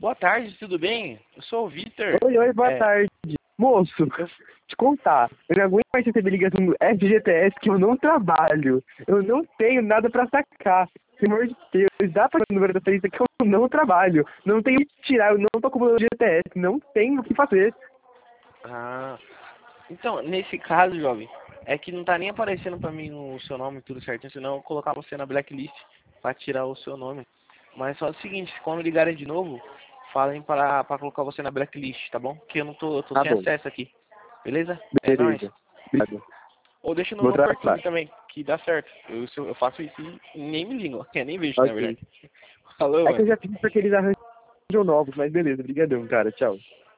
Boa tarde, tudo bem? Eu sou o Vitor. Oi, boa tarde. Moço, te contar, eu não aguento mais receber ligação do FGTS que eu não trabalho. Eu não tenho nada pra sacar. Pelo amor de Deus, dá pra o número da lista que eu não trabalho. Não tenho o que tirar, eu não tô acumulando FGTS, não tenho o que fazer. Ah, então, nesse caso, jovem, é que não tá nem aparecendo pra mim o seu nome tudo certinho, senão eu colocar você na blacklist pra tirar o seu nome. Mas só é o seguinte, quando ligarem de novo, falem pra colocar você na blacklist, tá bom? Que eu não tô, eu tô Tá sem bom, acesso aqui. Beleza? É nóis. beleza. Obrigado. Ou deixa no Vou meu tratar. perfil também, que dá certo. Eu faço isso e nem me ligo, eu nem vejo, na Ok. verdade. Falou, É que eu mano. já fiz porque eles arranjam novos, mas beleza, brigadão, cara. Tchau.